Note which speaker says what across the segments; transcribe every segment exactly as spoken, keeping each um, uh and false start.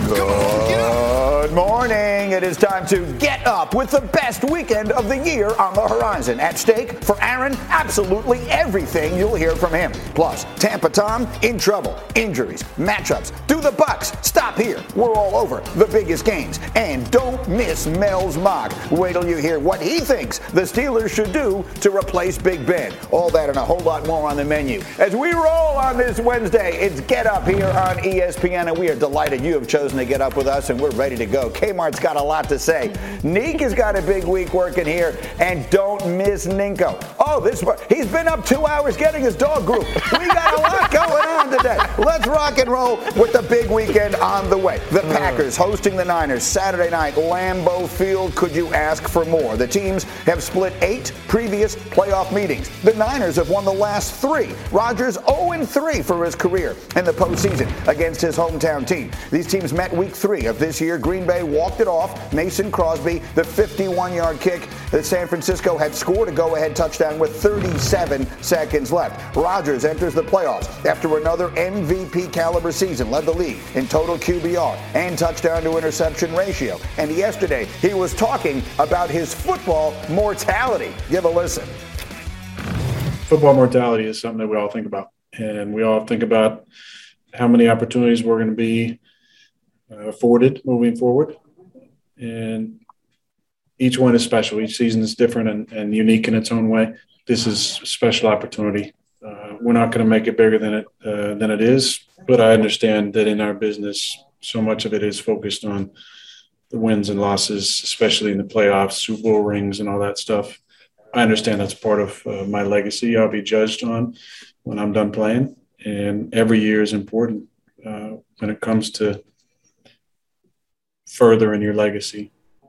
Speaker 1: Good morning. It is time to get up with the best weekend of the year on the horizon. At stake for Aaron, absolutely everything you'll hear from him. Plus, Tampa Tom in trouble, injuries, matchups. Do the Bucks stop here? We're all over the biggest games. And don't miss Mel's mock. Wait till you hear what he thinks the Steelers should do to replace Big Ben. All that and a whole lot more on the menu. As we roll on this Wednesday, it's Get Up here on E S P N, and we are delighted you have chosen to get up with us, and we're ready to go. Kmart's got a lot to say. Neek has got a big week working here, and don't miss Ninko. Oh, this he's been up two hours getting his dog group. We got a lot going on today. Let's rock and roll with the big weekend on the way. The Packers hosting the Niners Saturday night, Lambeau Field. Could you ask for more? The teams have split eight previous playoff meetings. The Niners have won the last three. Rodgers oh and three for his career in the postseason against his hometown team. These teams met week three of this year. Green Bay walked it off. Mason Crosby, the fifty-one-yard kick that San Francisco had scored a go-ahead touchdown with thirty-seven seconds left. Rodgers enters the playoffs after another M V P caliber season, led the league in total Q B R and touchdown to interception ratio. And yesterday, he was talking about his football mortality. Give a listen.
Speaker 2: Football mortality is something that we all think about. And we all think about how many opportunities we're going to be uh, afforded moving forward. And each one is special. Each season is different and, and unique in its own way. This is a special opportunity. Uh, we're not going to make it bigger than it uh, than it is, but I understand that in our business, so much of it is focused on the wins and losses, especially in the playoffs, Super Bowl rings, and all that stuff. I understand that's part of uh, my legacy. I'll be judged on when I'm done playing, and every year is important uh, when it comes to furthering your legacy.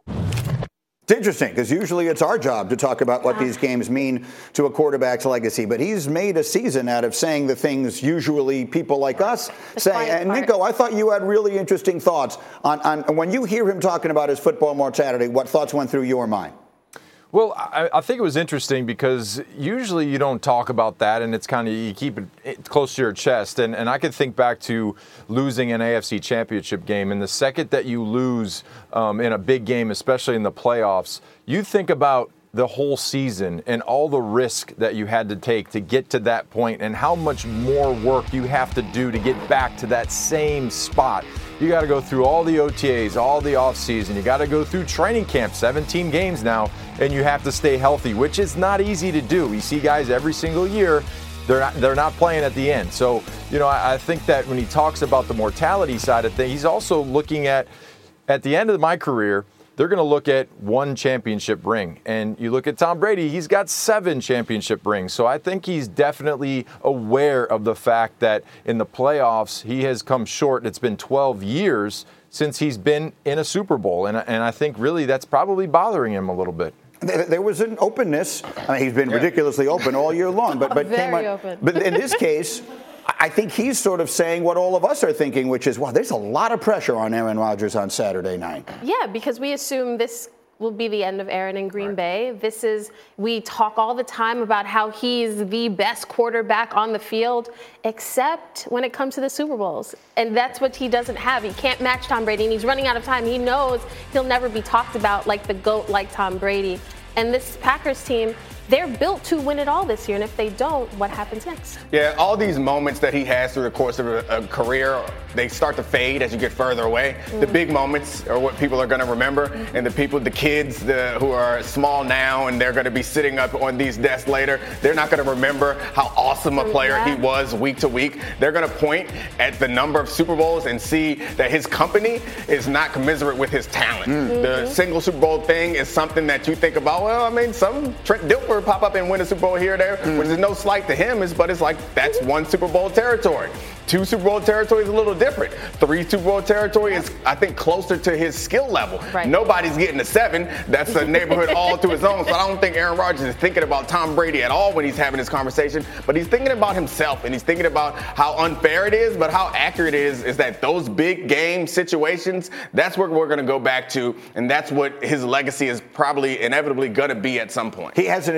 Speaker 1: It's interesting because usually it's our job to talk about what these games mean to a quarterback's legacy, but he's made a season out of saying the things usually people like us say. And Nico, I thought you had really interesting thoughts on, on when you hear him talking about his football mortality. What thoughts went through your mind?
Speaker 3: Well, I, I think it was interesting because usually you don't talk about that, and it's kind of, you keep it close to your chest. And, and I could think back to losing an A F C championship game, and the second that you lose um, in a big game, especially in the playoffs, you think about the whole season and all the risk that you had to take to get to that point and how much more work you have to do to get back to that same spot. You got to go through all the O T As, all the offseason. You got to go through training camp, seventeen games now, and you have to stay healthy, which is not easy to do. We see guys every single year, they're not, they're not playing at the end. So, you know, I, I think that when he talks about the mortality side of things, he's also looking at, at the end of my career, they're going to look at one championship ring. And you look at Tom Brady, he's got seven championship rings. So I think he's definitely aware of the fact that in the playoffs, he has come short. It's been twelve years since he's been in a Super Bowl. And, and I think really that's probably bothering him a little bit.
Speaker 1: There was an openness. I mean, he's been ridiculously open all year long. But, but,
Speaker 4: Very
Speaker 1: came on,
Speaker 4: open.
Speaker 1: But in this case, I think he's sort of saying what all of us are thinking, which is, wow, there's a lot of pressure on Aaron Rodgers on Saturday night.
Speaker 4: Yeah, because we assume this will be the end of Aaron in Green right. Bay. This is, we talk all the time about how he's the best quarterback on the field, except when it comes to the Super Bowls. And that's what he doesn't have. He can't match Tom Brady, and he's running out of time. He knows he'll never be talked about like the GOAT, like Tom Brady. And this Packers team, they're built to win it all this year, and if they don't, what happens next?
Speaker 5: Yeah, all these moments that he has through the course of a, a career, they start to fade as you get further away. Mm-hmm. The big moments are what people are going to remember, mm-hmm. and the people, the kids the, who are small now and they're going to be sitting up on these desks later, they're not going to remember how awesome a player yeah. he was week to week. They're going to point at the number of Super Bowls and see that his company is not commensurate with his talent. Mm-hmm. The single Super Bowl thing is something that you think about, well, I mean, some Trent Dilfer pop up and win a Super Bowl here or there, mm. which is no slight to him, is but it's like that's one Super Bowl territory. Two Super Bowl territory is a little different. Three Super Bowl territory is, I think, closer to his skill level. Right. Nobody's getting a seven. That's a neighborhood all to his own. So I don't think Aaron Rodgers is thinking about Tom Brady at all when he's having this conversation. But he's thinking about himself, and he's thinking about how unfair it is, but how accurate it is, is that those big game situations, that's what we're going to go back to, and that's what his legacy is probably inevitably going to be at some point.
Speaker 1: He has an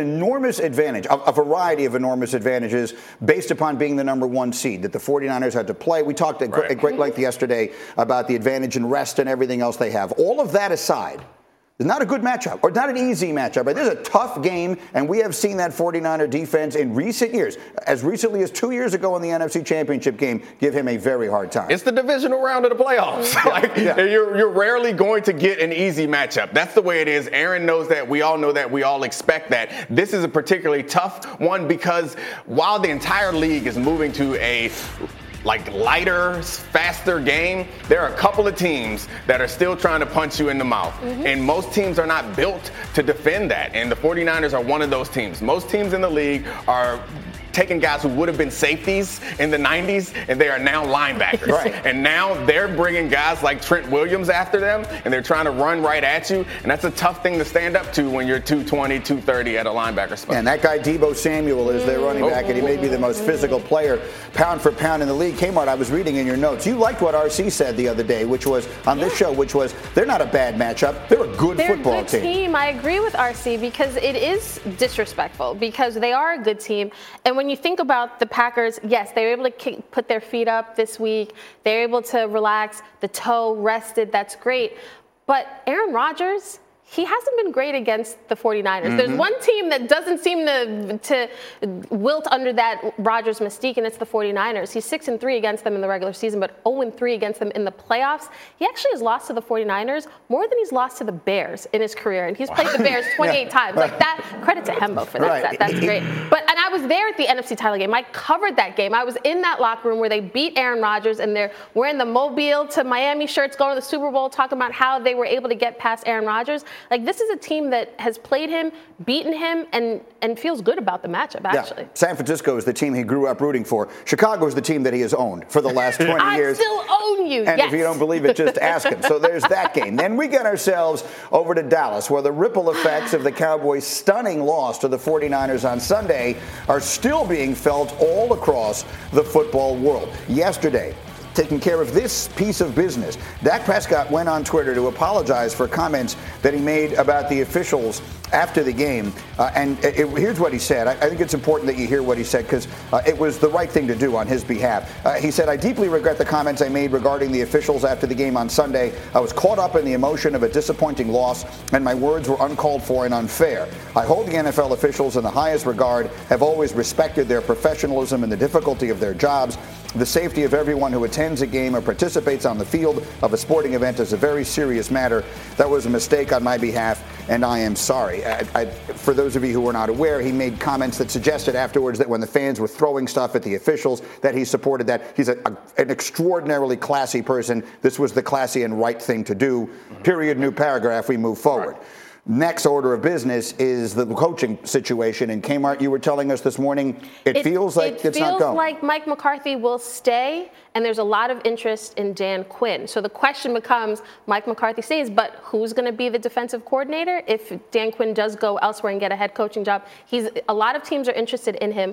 Speaker 1: enormous advantage, a, a variety of enormous advantages based upon being the number one seed that the 49ers had to play. We talked at, right. at great length yesterday about the advantage in rest and everything else they have. All of that aside, it's not a good matchup, or not an easy matchup. This is a tough game, and we have seen that 49er defense in recent years, as recently as two years ago in the N F C Championship game, give him a very hard time.
Speaker 5: It's the divisional round of the playoffs.
Speaker 1: Yeah,
Speaker 5: like
Speaker 1: yeah.
Speaker 5: You're, you're rarely going to get an easy matchup. That's the way it is. Aaron knows that. We all know that. We all expect that. This is a particularly tough one because while the entire league is moving to a like lighter, faster game, there are a couple of teams that are still trying to punch you in the mouth. Mm-hmm. And most teams are not built to defend that. And the 49ers are one of those teams. Most teams in the league are taking guys who would have been safeties in the nineties, and they are now linebackers.
Speaker 1: Right.
Speaker 5: And now they're bringing guys like Trent Williams after them, and they're trying to run right at you. And that's a tough thing to stand up to when you're two twenty, two thirty at a linebacker spot.
Speaker 1: And that guy, Deebo Samuel, is their running back, and he may be the most physical player pound for pound in the league. Kmart, I was reading in your notes. You liked what R C said the other day, which was on this show, which was they're not a bad matchup. They're a good
Speaker 4: they're
Speaker 1: football
Speaker 4: a good
Speaker 1: team.
Speaker 4: team. I agree with R C because it is disrespectful because they are a good team. And when you think about the Packers, yes, they were able to kick, put their feet up this week. They were able to relax. The toe rested. That's great. But Aaron Rodgers, he hasn't been great against the 49ers. Mm-hmm. There's one team that doesn't seem to to wilt under that Rodgers mystique, and it's the 49ers. He's six and three against them in the regular season, but oh and three against them in the playoffs. He actually has lost to the 49ers more than he's lost to the Bears in his career, and he's played the Bears twenty-eight yeah. times. Like that, credit to Hembo for that.
Speaker 1: Right.
Speaker 4: That. That's great. But and I was there at the N F C title game. I covered that game. I was in that locker room where they beat Aaron Rodgers, and they're wearing the Mobile to Miami shirts, going to the Super Bowl, talking about how they were able to get past Aaron Rodgers. Like this is a team that has played him, beaten him, and and feels good about the matchup, actually.
Speaker 1: Yeah. San Francisco is the team he grew up rooting for. Chicago is the team that he has owned for the last twenty
Speaker 4: I
Speaker 1: years.
Speaker 4: I still own you,
Speaker 1: And
Speaker 4: yes.
Speaker 1: if you don't believe it, just ask him. So there's that game. Then we get ourselves over to Dallas, where the ripple effects of the Cowboys' stunning loss to the 49ers on Sunday are still being felt all across the football world. Yesterday, taking care of this piece of business, Dak Prescott went on Twitter to apologize for comments that he made about the officials after the game. Uh, and it, it, here's what he said. I, I think it's important that you hear what he said because uh, it was the right thing to do on his behalf. Uh, he said, "I deeply regret the comments I made regarding the officials after the game on Sunday. I was caught up in the emotion of a disappointing loss, and my words were uncalled for and unfair. I hold the N F L officials in the highest regard, have always respected their professionalism and the difficulty of their jobs. The safety of everyone who attends a game or participates on the field of a sporting event is a very serious matter. That was a mistake on my behalf, and I am sorry." I, I, for those of you who were not aware, he made comments that suggested afterwards that when the fans were throwing stuff at the officials, that he supported that. He's a, a, an extraordinarily classy person. This was the classy and right thing to do. Mm-hmm. Period. New paragraph. We move forward. Right. Next order of business is the coaching situation. And Kmart, you were telling us this morning, it, it feels like
Speaker 4: it
Speaker 1: it's
Speaker 4: feels
Speaker 1: not going.
Speaker 4: like Mike McCarthy will stay, and there's a lot of interest in Dan Quinn. So the question becomes, Mike McCarthy stays, but who's going to be the defensive coordinator if Dan Quinn does go elsewhere and get a head coaching job? He's a lot of teams are interested in him.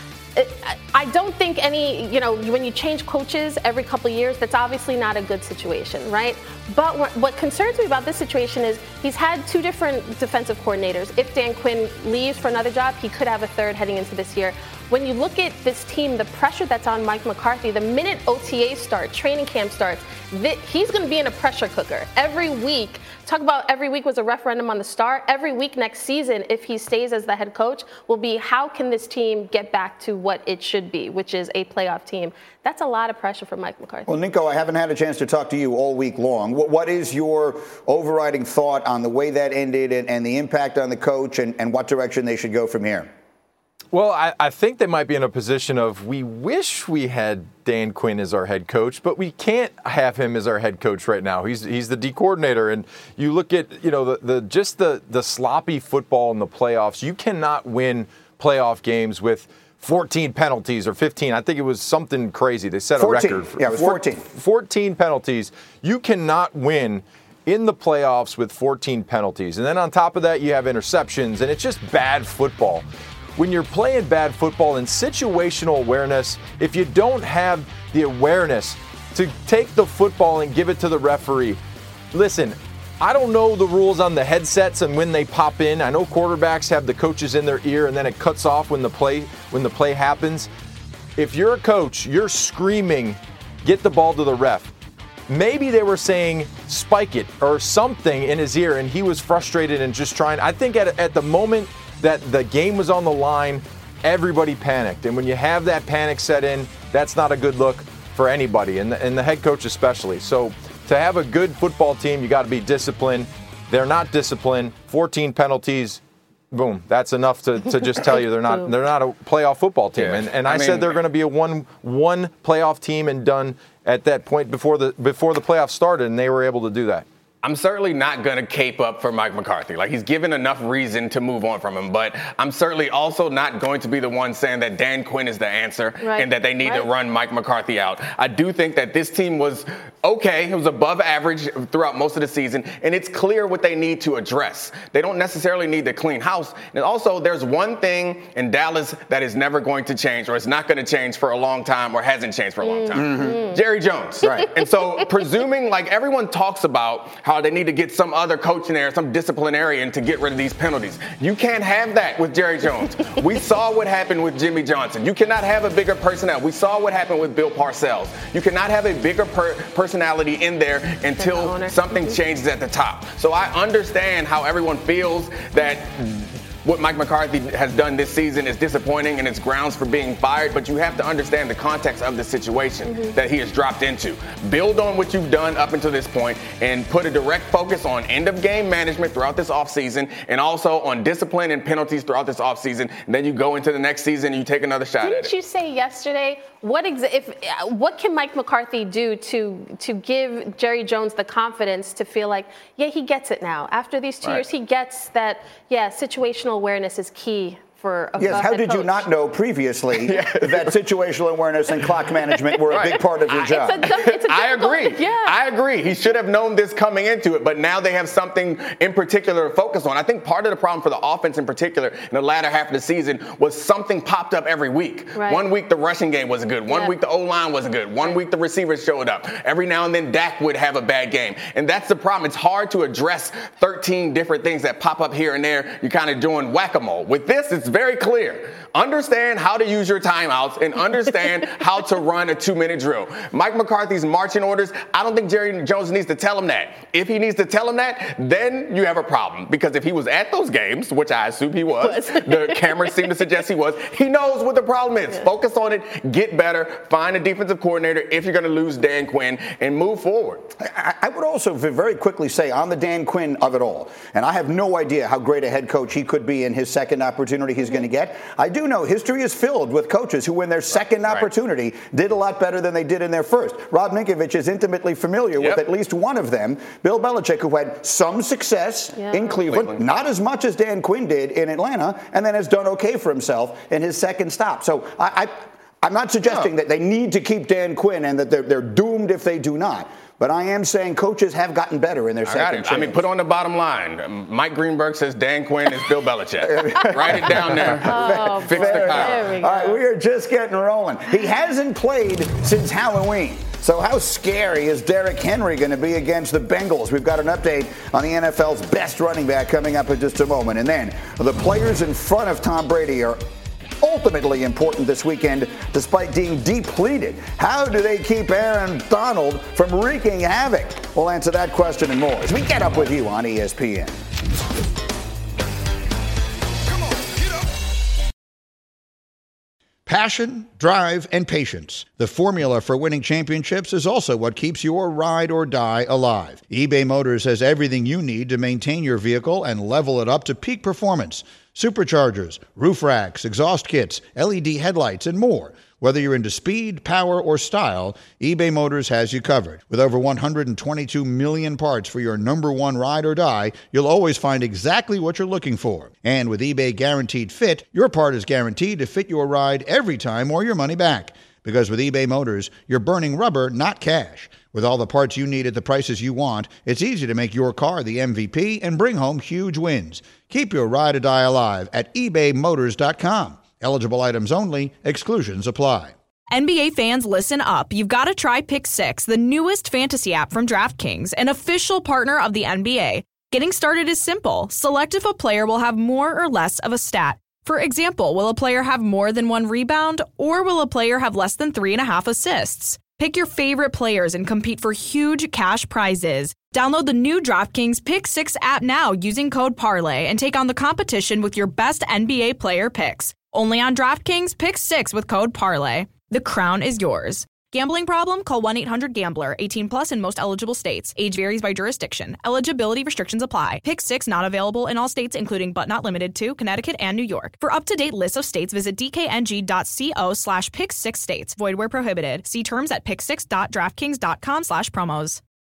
Speaker 4: I don't think any, you know, when you change coaches every couple of years, that's obviously not a good situation, right? But what, what concerns me about this situation is he's had two different defensive coordinators. If Dan Quinn leaves for another job, he could have a third heading into this year. When you look at this team, the pressure that's on Mike McCarthy, the minute O T A start, training camp starts, th- he's going to be in a pressure cooker every week. Talk about every week was a referendum on the star. Every week next season, if he stays as the head coach, will be how can this team get back to what it should be, which is a playoff team. That's a lot of pressure for Mike McCarthy. Well,
Speaker 1: Nico, I haven't had a chance to talk to you all week long. What, what is your overriding thought on the way that ended and, and the impact on the coach and, and what direction they should go from here?
Speaker 3: Well, I, I think they might be in a position of we wish we had Dan Quinn as our head coach, but we can't have him as our head coach right now. He's he's the D coordinator, and you look at you know the, the just the the sloppy football in the playoffs. You cannot win playoff games with fourteen penalties or fifteen. I think it was something crazy. They set a
Speaker 1: fourteen.
Speaker 3: record. For
Speaker 1: yeah, it was fourteen.
Speaker 3: fourteen penalties. You cannot win in the playoffs with fourteen penalties, and then on top of that, you have interceptions, and it's just bad football. When you're playing bad football in situational awareness, if you don't have the awareness to take the football and give it to the referee, listen, I don't know the rules on the headsets and when they pop in. I know quarterbacks have the coaches in their ear and then it cuts off when the play when the play happens. If you're a coach, you're screaming, get the ball to the ref. Maybe they were saying spike it or something in his ear and he was frustrated and just trying. I think at, at the moment that the game was on the line, everybody panicked. And when you have that panic set in, that's not a good look for anybody, and the, and the head coach especially. So to have a good football team, you got to be disciplined. They're not disciplined. fourteen penalties. Boom. That's enough to, to just tell you they're not they're not a playoff football team.
Speaker 5: Yeah.
Speaker 3: And and I,
Speaker 5: I mean,
Speaker 3: said they're going to be a one one playoff team and done at that point before the before the playoffs started, and they were able to do that.
Speaker 5: I'm certainly not going to cape up for Mike McCarthy. Like, he's given enough reason to move on from him. But I'm certainly also not going to be the one saying that Dan Quinn is the answer
Speaker 4: right.
Speaker 5: and that they need
Speaker 4: right.
Speaker 5: to run Mike McCarthy out. I do think that this team was okay. It was above average throughout most of the season. And it's clear what they need to address. They don't necessarily need to clean house. And also, there's one thing in Dallas that is never going to change, or it's not going to change for a long time, or hasn't changed for a long time. Mm-hmm. Jerry Jones. Right. And so presuming, like, everyone talks about how they need to get some other coach in there, some disciplinarian to get rid of these penalties. You can't have that with Jerry Jones. We saw what happened with Jimmy Johnson. You cannot have a bigger personnel. We saw what happened with Bill Parcells. You cannot have a bigger per- personality in there until something changes at the top. So I understand how everyone feels that what Mike McCarthy has done this season is disappointing and it's grounds for being fired, but you have to understand the context of the situation mm-hmm. that he has dropped into. Build on what you've done up until this point and put a direct focus on end-of-game management throughout this offseason and also on discipline and penalties throughout this offseason. And then you go into the next season and you take another shot
Speaker 4: Didn't
Speaker 5: at it.
Speaker 4: Didn't you say yesterday, what exa- if uh, what can Mike McCarthy do to to give Jerry Jones the confidence to feel like, yeah, he gets it now. After these two
Speaker 5: right.
Speaker 4: years, he gets that, yeah, situational awareness is key for a
Speaker 1: Yes,
Speaker 4: a
Speaker 1: how
Speaker 4: head
Speaker 1: did
Speaker 4: coach.
Speaker 1: you not know previously that situational awareness and clock management were
Speaker 5: Right.
Speaker 1: a big part of your
Speaker 5: I,
Speaker 1: job?
Speaker 4: It's a, it's a
Speaker 5: I
Speaker 4: difficult-
Speaker 5: agree.
Speaker 4: Yeah.
Speaker 5: I agree. He should have known this coming into it, but now they have something in particular to focus on. I think part of the problem for the offense in particular in the latter half of the season was something popped up every week.
Speaker 4: Right.
Speaker 5: One week the rushing game wasn't good. One
Speaker 4: Yeah.
Speaker 5: week the O-line wasn't good. One
Speaker 4: Right.
Speaker 5: week the receivers showed up. Every now and then Dak would have a bad game. And that's the problem. It's hard to address thirteen different things that pop up here and there. You're kind of doing whack-a-mole. With this, it's very clear. Understand how to use your timeouts and understand how to run a two-minute drill. Mike McCarthy's marching orders, I don't think Jerry Jones needs to tell him that. If he needs to tell him that, then you have a problem. Because if he was at those games, which I assume he was, the cameras seem to suggest he was, he knows what the problem is. Yeah. Focus on it, get better, find a defensive coordinator if you're going to lose Dan Quinn, and move forward.
Speaker 1: I, I would also very quickly say on the Dan Quinn of it all, and I have no idea how great a head coach he could be in his second opportunity he's going to get. I do know history is filled with coaches who in their second right. opportunity right. did a lot better than they did in their first. Rob Ninkovich is intimately familiar yep. with at least one of them, Bill Belichick, who had some success yeah. in Cleveland, Cleveland, not as much as Dan Quinn did in Atlanta, and then has done okay for himself in his second stop. So I, I, I'm not suggesting no. that they need to keep Dan Quinn and that they're, they're doomed if they do not. But I am saying coaches have gotten better in their
Speaker 5: I
Speaker 1: second chance.
Speaker 5: I mean, put on the bottom line. Mike Greenberg says Dan Quinn is Bill Belichick. Write it down there.
Speaker 4: Oh,
Speaker 5: Fix
Speaker 4: boy.
Speaker 5: the car.
Speaker 4: There we go.
Speaker 1: All right, we are just getting rolling. He hasn't played since Halloween. So how scary is Derrick Henry going to be against the Bengals? We've got an update on the N F L's best running back coming up in just a moment. And then the players in front of Tom Brady are ultimately important this weekend despite being depleted. How do they keep Aaron Donald from wreaking havoc? We'll answer that question and more as we get up with you on E S P N.
Speaker 6: Passion, drive, and patience. The formula for winning championships is also what keeps your ride or die alive. eBay Motors has everything you need to maintain your vehicle and level it up to peak performance. Superchargers, roof racks, exhaust kits, L E D headlights, and more. Whether you're into speed, power, or style, eBay Motors has you covered. With over one hundred twenty-two million parts for your number one ride or die, you'll always find exactly what you're looking for. And with eBay Guaranteed Fit, your part is guaranteed to fit your ride every time or your money back. Because with eBay Motors, you're burning rubber, not cash. With all the parts you need at the prices you want, it's easy to make your car the M V P and bring home huge wins. Keep your ride or die alive at ebay motors dot com. Eligible items only. Exclusions apply.
Speaker 7: N B A fans, listen up. You've got to try Pick Six, the newest fantasy app from DraftKings, an official partner of the N B A. Getting started is simple. Select if a player will have more or less of a stat. For example, will a player have more than one rebound, or will a player have less than three and a half assists? Pick your favorite players and compete for huge cash prizes. Download the new DraftKings Pick Six app now using code Parlay and take on the competition with your best N B A player picks. Only on DraftKings Pick Six with code Parlay. The crown is yours. Gambling problem? Call one eight hundred gambler. eighteen plus in most eligible states. Age varies by jurisdiction. Eligibility restrictions apply. Pick Six not available in all states, including but not limited to Connecticut and New York. For up-to-date lists of states, visit dkng.co slash pick six states. Void where prohibited. See terms at pick six dot draftkings dot com slash promos.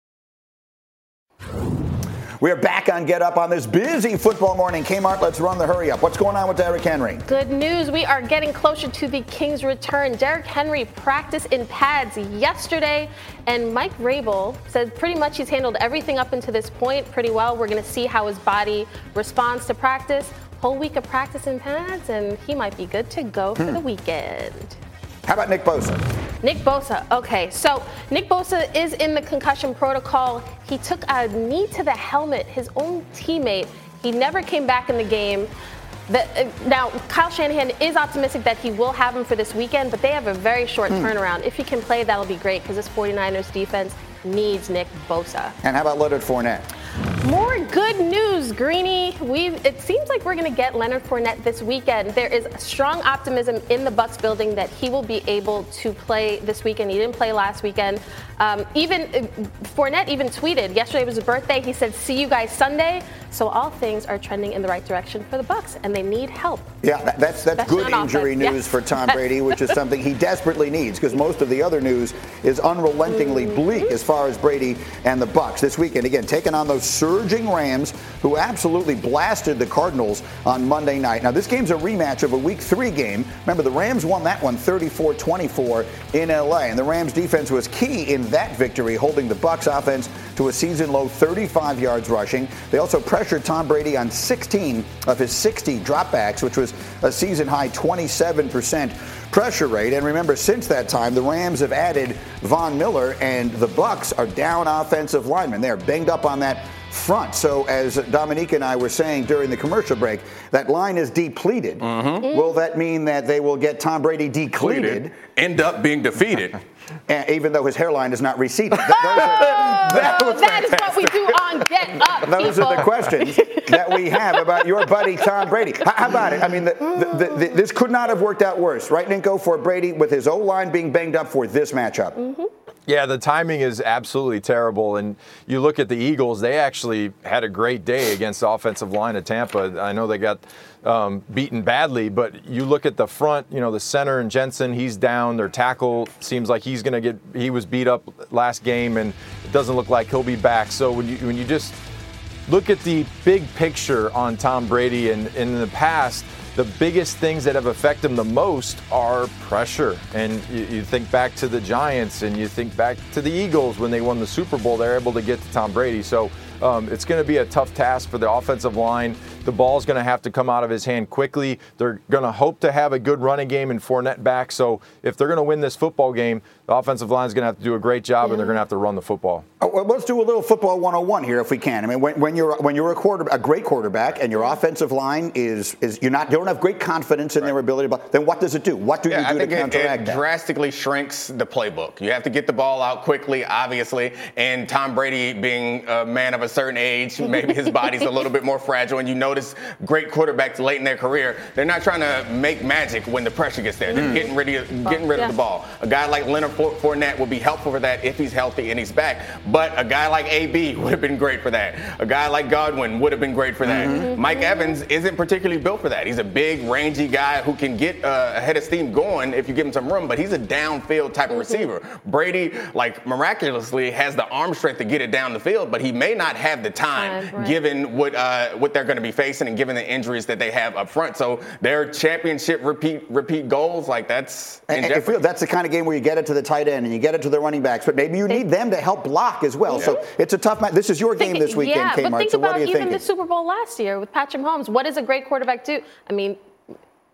Speaker 1: We are back on Get Up on this busy football morning. Kmart, let's run the hurry up. What's going on with Derrick Henry?
Speaker 4: Good news. We are getting closer to the Kings' return. Derrick Henry practiced in pads yesterday, and Mike Vrabel said pretty much he's handled everything up until this point pretty well. We're going to see how his body responds to practice. Whole week of practice in pads, and he might be good to go for hmm. the weekend.
Speaker 1: How about Nick Bosa?
Speaker 4: Nick Bosa. Okay, so Nick Bosa is in the concussion protocol. He took a knee to the helmet, his own teammate. He never came back in the game. The, uh, now, Kyle Shanahan is optimistic that he will have him for this weekend, but they have a very short hmm. turnaround. If he can play, that'll be great because this 49ers defense needs Nick Bosa.
Speaker 1: And how about Leonard Fournette?
Speaker 4: More good news, Greeny. We it seems like we're going to get Leonard Fournette this weekend. There is strong optimism in the Bucs building that he will be able to play this weekend. He didn't play last weekend. Um, even uh, Fournette even tweeted yesterday was his birthday. He said, "See you guys Sunday." So all things are trending in the right direction for the Bucs, and they need help.
Speaker 1: Yeah, that, that's that's
Speaker 4: Especially
Speaker 1: good injury
Speaker 4: offense.
Speaker 1: news
Speaker 4: yeah.
Speaker 1: for Tom Brady, which is something he desperately needs because most of the other news is unrelentingly
Speaker 4: mm-hmm.
Speaker 1: bleak as far as Brady and the Bucs this weekend. Again, taking on those surging Rams, who absolutely blasted the Cardinals on Monday night. Now, this game's a rematch of a Week Three game. Remember, the Rams won that one thirty-four twenty-four in L A, and the Rams defense was key in that victory, holding the Bucs offense to a season-low thirty-five yards rushing. They also pressured Tom Brady on sixteen of his sixty dropbacks, which was a season-high twenty-seven percent pressure rate. And remember, since that time, the Rams have added Von Miller, and the Bucs are down offensive linemen. They're banged up on that front. So as Dominique and I were saying during the commercial break, that line is depleted. Mm-hmm. Will that mean that they will get Tom Brady decleated?
Speaker 5: End up being defeated.
Speaker 1: And even though his hairline is not receded. Th-
Speaker 4: those are, that was that is what we do on Get Up,
Speaker 1: Those
Speaker 4: people.
Speaker 1: are the questions that we have about your buddy Tom Brady. How about it? I mean, the, the, the, the, this could not have worked out worse, right, Ninko, for Brady with his O-line being banged up for this matchup.
Speaker 4: Mm-hmm.
Speaker 3: Yeah, the timing is absolutely terrible. And you look at the Eagles, they actually had a great day against the offensive line of Tampa. I know they got um, beaten badly, but you look at the front, you know, the center and Jensen, he's down. Their tackle seems like he's going to get, he was beat up last game, and it doesn't look like he'll be back. So when you, when you just look at the big picture on Tom Brady, and, and in the past, the biggest things that have affected him the most are pressure. And you, you think back to the Giants and you think back to the Eagles when they won the Super Bowl, they're able to get to Tom Brady. So um, it's going to be a tough task for the offensive line. The ball's going to have to come out of his hand quickly. They're going to hope to have a good running game and Fournette back. So if they're going to win this football game, the offensive line is going to have to do a great job, yeah. and they're going to have to run the football.
Speaker 1: Oh, well, let's do a little football one oh one here if we can. I mean, when, when you're when you're a quarter, a great quarterback, and your offensive line is is you're not you don't have great confidence in right. their ability, but then what does it do? What do
Speaker 5: yeah,
Speaker 1: you do
Speaker 5: I think
Speaker 1: to
Speaker 5: it,
Speaker 1: counteract
Speaker 5: it
Speaker 1: that?
Speaker 5: drastically shrinks the playbook. You have to get the ball out quickly, obviously, and Tom Brady being a man of a certain age, maybe his body's a little bit more fragile, and you notice great quarterbacks late in their career, they're not trying to make magic when the pressure gets there. They're mm. getting rid of getting rid yeah. of the ball. A guy like Leonard Fournette will be helpful for that if he's healthy and he's back. But a guy like A B would have been great for that. A guy like Godwin would have been great for that. Mm-hmm. Mike Evans isn't particularly built for that. He's a big, rangy guy who can get uh, a head of steam going if you give him some room, but he's a downfield type of receiver. Brady, like, miraculously has the arm strength to get it down the field, but he may not have the time right. given what uh, what they're going to be facing and given the injuries that they have up front. So their championship repeat repeat goals, like, that's in
Speaker 1: and, and that's the kind of game where you get it to the tight end and you get it to the running backs, but maybe you need them to help block as well. Yeah. So it's a tough match. This is your game this weekend,
Speaker 4: yeah,
Speaker 1: Kmart.
Speaker 4: But think
Speaker 1: so
Speaker 4: about
Speaker 1: what are you
Speaker 4: even
Speaker 1: thinking?
Speaker 4: the Super Bowl last year with Patrick Mahomes. What does a great quarterback do? I mean,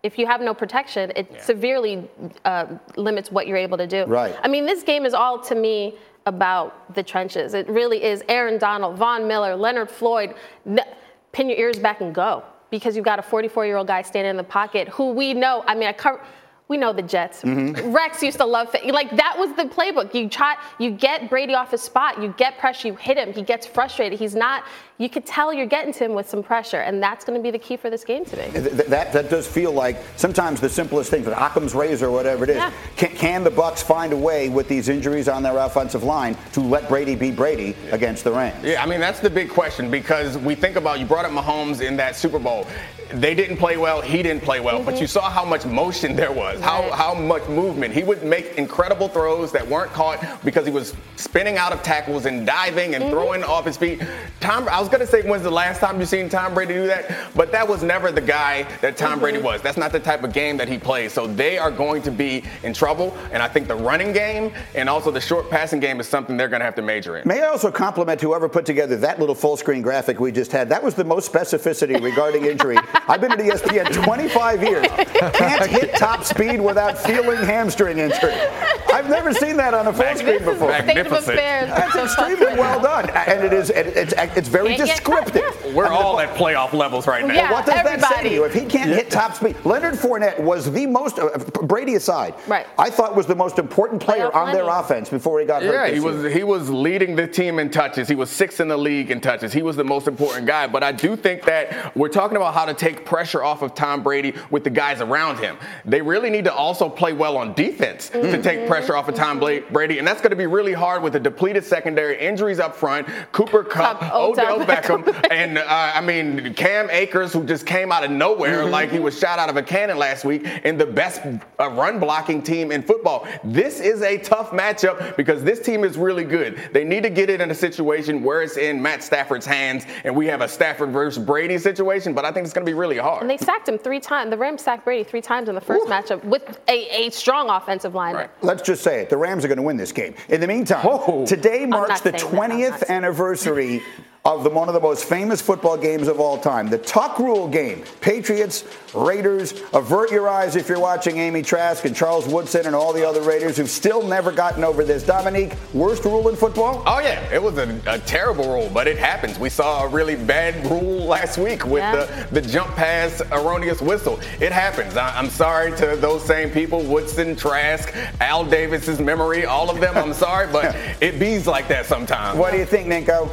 Speaker 4: if you have no protection, it
Speaker 5: Yeah.
Speaker 4: severely uh, limits what you're able to do.
Speaker 1: Right.
Speaker 4: I mean, this game is all, to me, about the trenches. It really is. Aaron Donald, Von Miller, Leonard Floyd, n- pin your ears back and go, because you've got a forty-four-year-old guy standing in the pocket who we know, I mean, I cover, we know the Jets. Mm-hmm. Rex used to love, like, that was the playbook. You try, you get Brady off his spot, you get pressure, you hit him, he gets frustrated. He's not, you could tell you're getting to him with some pressure, and that's going to be the key for this game today.
Speaker 1: That, that, that does feel like sometimes the simplest things, with Occam's razor, whatever it is.
Speaker 4: Yeah.
Speaker 1: Can, can the Bucs find a way with these injuries on their offensive line to let Brady be Brady yeah. against the Rams?
Speaker 5: Yeah, I mean, that's the big question, because we think about, you brought up Mahomes in that Super Bowl. They didn't play well, he didn't play well, mm-hmm. but you saw how much motion there was, right. how, how much movement. He would make incredible throws that weren't caught because he was spinning out of tackles and diving and mm-hmm. throwing off his feet. Tom, I was going to say, when's the last time you've seen Tom Brady do that? But that was never the guy that Tom mm-hmm. Brady was. That's not the type of game that he plays. So they are going to be in trouble. And I think the running game and also the short passing game is something they're going to have to major in.
Speaker 1: May I also compliment whoever put together that little full screen graphic we just had. That was the most specificity regarding injury. I've been at E S P N twenty-five years. Can't hit top speed without feeling hamstring injury. I've never seen that on a full screen before.
Speaker 5: Magnificent.
Speaker 1: That's extremely well done. And it is, it's, it's very
Speaker 4: Can't
Speaker 1: descriptive.
Speaker 4: yeah.
Speaker 5: We're all at playoff levels right now.
Speaker 4: Yeah,
Speaker 1: what does
Speaker 4: everybody.
Speaker 1: that say to you? If he can't hit top speed, Leonard Fournette was the most, uh, Brady aside,
Speaker 4: right.
Speaker 1: I thought was the most important player
Speaker 4: Playoff
Speaker 1: on their
Speaker 4: money.
Speaker 1: offense before he got hurt.
Speaker 5: Yeah,
Speaker 1: this
Speaker 5: he was
Speaker 1: year.
Speaker 5: he was leading the team in touches. He was sixth in the league in touches. He was the most important guy. But I do think that we're talking about how to take pressure off of Tom Brady with the guys around him. They really need to also play well on defense mm-hmm. to take pressure off of Tom Brady, and that's going to be really hard with a depleted secondary, injuries up front, Cooper Kupp,
Speaker 4: Kupp,
Speaker 5: Odell
Speaker 4: Odell
Speaker 5: Beckham,
Speaker 4: Beckham.
Speaker 5: and uh, I mean Cam Akers, who just came out of nowhere mm-hmm. like he was shot out of a cannon last week, and the best uh, run blocking team in football. This is a tough matchup because this team is really good. They need to get it in a situation where it's in Matt Stafford's hands, and we have a Stafford versus Brady situation, but I think it's going to be really hard.
Speaker 4: And they sacked him three times. The Rams sacked Brady three times in the first Ooh. matchup with a, a strong offensive line.
Speaker 5: Right.
Speaker 1: Let's just say it. The Rams are going to win this game. In the meantime, oh. today marks the twentieth anniversary of the, one of the most famous football games of all time, the Tuck Rule game. Patriots, Raiders, avert your eyes if you're watching Amy Trask and Charles Woodson and all the other Raiders who've still never gotten over this. Dominique, worst rule in football?
Speaker 5: Oh, yeah. It was a, a terrible rule, but it happens. We saw a really bad rule last week with yeah. the, the jump pass erroneous whistle. It happens. I, I'm sorry to those same people, Woodson, Trask, Al Davis's memory, all of them. I'm sorry, but it bees like that sometimes.
Speaker 1: What do you think, Ninko?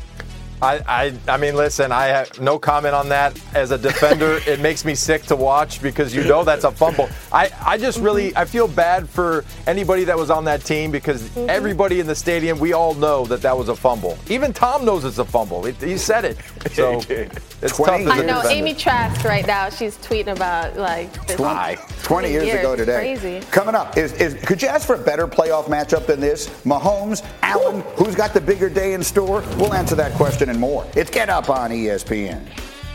Speaker 3: I, I I mean, listen, I have no comment on that. As a defender, it makes me sick to watch because you know that's a fumble. I, I just really, I feel bad for anybody that was on that team because mm-hmm. everybody in the stadium, we all know that that was a fumble. Even Tom knows it's a fumble. It, he said it. So it's tough as a
Speaker 4: I know,
Speaker 3: defender.
Speaker 4: Amy Trask right now, she's tweeting about, like, this
Speaker 1: twenty, twenty years, years ago today.
Speaker 4: Crazy.
Speaker 1: Coming up, is, is could you ask for a better playoff matchup than this? Mahomes, Allen, who's got the bigger day in store? We'll answer that question and more. It's Get Up on E S P N.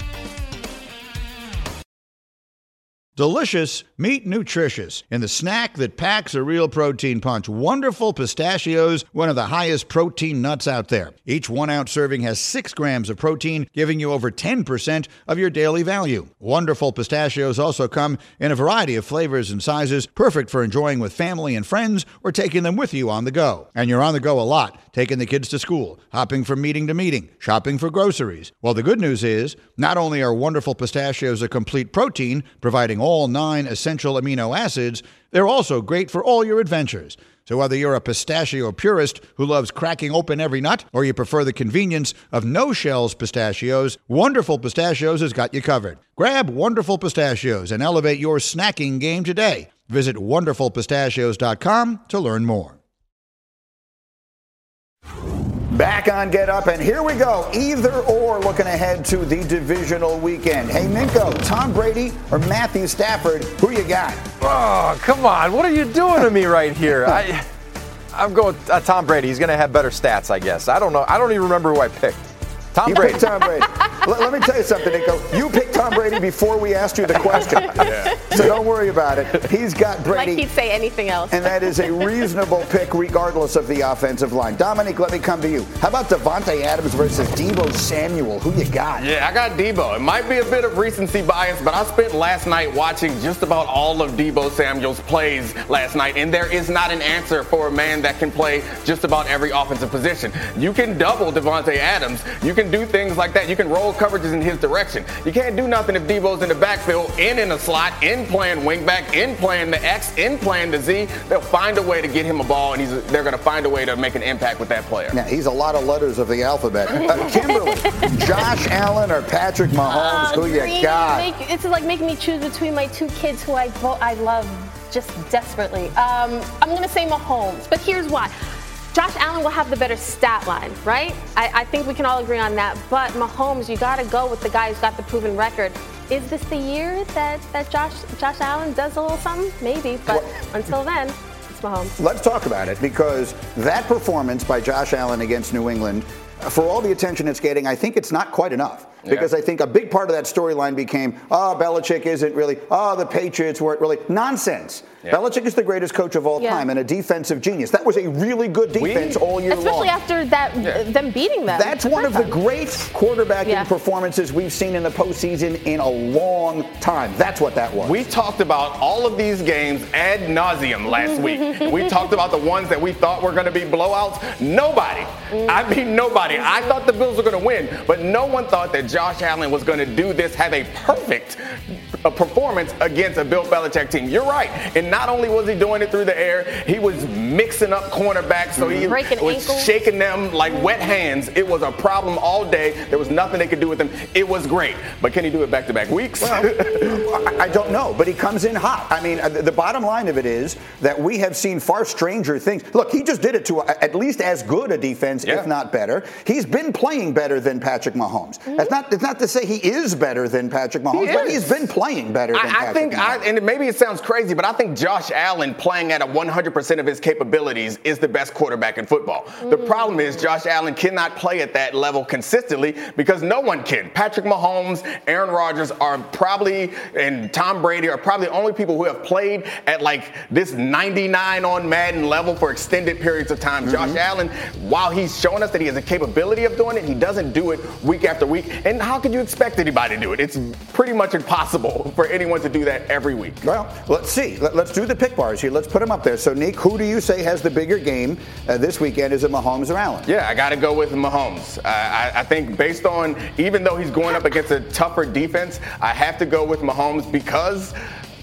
Speaker 6: Delicious, meet nutritious in the snack that packs a real protein punch. Wonderful Pistachios, one of the highest protein nuts out there. Each one-ounce serving has six grams of protein, giving you over ten percent of your daily value. Wonderful Pistachios also come in a variety of flavors and sizes, perfect for enjoying with family and friends or taking them with you on the go. And you're on the go a lot, taking the kids to school, hopping from meeting to meeting, shopping for groceries. Well, the good news is, not only are Wonderful Pistachios a complete protein, providing all nine essential amino acids, they're also great for all your adventures. So whether you're a pistachio purist who loves cracking open every nut, or you prefer the convenience of no-shells pistachios, Wonderful Pistachios has got you covered. Grab Wonderful Pistachios and elevate your snacking game today. Visit wonderful pistachios dot com to learn more.
Speaker 1: Back on Get Up, and here we go. Either or, looking ahead to the divisional weekend. Hey, Minko, Tom Brady or Matthew Stafford, who you got?
Speaker 3: Oh, come on. What are you doing to me right here? I, I'm going uh, Tom Brady. He's going to have better stats, I guess. I don't know. I don't even remember who I picked. Tom
Speaker 1: he
Speaker 3: Brady.
Speaker 1: picked Tom Brady. let, let me tell you something, Nico. You picked Tom Brady before we asked you the question. Yeah. So don't worry about it. He's got Brady.
Speaker 4: Like he'd say anything else.
Speaker 1: And that is a reasonable pick regardless of the offensive line. Dominic, let me come to you. How about Davante Adams versus Deebo Samuel? Who you got?
Speaker 5: Yeah, I got Deebo. It might be a bit of recency bias, but I spent last night watching just about all of Deebo Samuel's plays last night, and there is not an answer for a man that can play just about every offensive position. You can double Davante Adams. You can do things like that. You can roll coverages in his direction. You can't do nothing if Deebo's in the backfield, in in the slot, in playing wingback, in playing the X, in playing the Z. They'll find a way to get him a ball, and he's, they're going to find a way to make an impact with that player.
Speaker 1: Now, he's a lot of letters of the alphabet. Uh, Kimberly, Josh Allen or Patrick Mahomes?
Speaker 4: Uh,
Speaker 1: who you
Speaker 4: Green,
Speaker 1: got?
Speaker 4: Make, it's like making me choose between my two kids who I I love just desperately. Um, I'm going to say Mahomes, but here's why. Josh Allen will have the better stat line, right? I, I think we can all agree on that. But Mahomes, you got to go with the guy who's got the proven record. Is this the year that, that Josh Josh Allen does a little something? Maybe, but well, until then, it's Mahomes.
Speaker 1: Let's talk about it, because that performance by Josh Allen against New England, for all the attention it's getting, I think it's not quite enough. Because yeah. I think a big part of that storyline became, oh, Belichick isn't really, oh, the Patriots weren't really. Nonsense. Yeah. Belichick is the greatest coach of all yeah. time and a defensive genius. That was a really good defense we, all year
Speaker 4: especially
Speaker 1: long.
Speaker 4: Especially after that, yeah. them beating them.
Speaker 1: That's one of the great quarterbacking yeah. performances we've seen in the postseason in a long time. That's what that was.
Speaker 5: We talked about all of these games ad nauseum last week. We talked about the ones that we thought were going to be blowouts. Nobody, I mean nobody. I thought the Bills were going to win, but no one thought that Josh Allen was going to do this, have a perfect a performance against a Bill Belichick team. You're right. And not only was he doing it through the air, he was mixing up cornerbacks, so he
Speaker 4: Breaking
Speaker 5: was
Speaker 4: ankles.
Speaker 5: shaking them like wet hands. It was a problem all day. There was nothing they could do with him. It was great. But can he do it back-to-back weeks?
Speaker 1: Well, I don't know, but he comes in hot. I mean, the bottom line of it is that we have seen far stranger things. Look, he just did it to at least as good a defense, yeah. if not better. He's been playing better than Patrick Mahomes. Mm-hmm. That's not, it's not to say he is better than Patrick Mahomes, he but he's been playing better than I, Patrick
Speaker 5: I think,
Speaker 1: Mahomes.
Speaker 5: I, and maybe it sounds crazy, but I think Josh Allen playing at a one hundred percent of his capabilities is the best quarterback in football. Mm-hmm. The problem is Josh Allen cannot play at that level consistently because no one can. Patrick Mahomes, Aaron Rodgers are probably, and Tom Brady are probably the only people who have played at like this ninety-nine on Madden level for extended periods of time. Mm-hmm. Josh Allen, while he's showing us that he has a capability of doing it, he doesn't do it week after week. And how could you expect anybody to do it? It's pretty much impossible for anyone to do that every week.
Speaker 1: Well, let's see. Let, let's do the pick bars here. Let's put them up there. So, Nick, who do you say has the bigger game uh, this weekend? Is it Mahomes or Allen?
Speaker 5: Yeah, I got to go with Mahomes. Uh, I, I think based on, even though he's going up against a tougher defense, I have to go with Mahomes because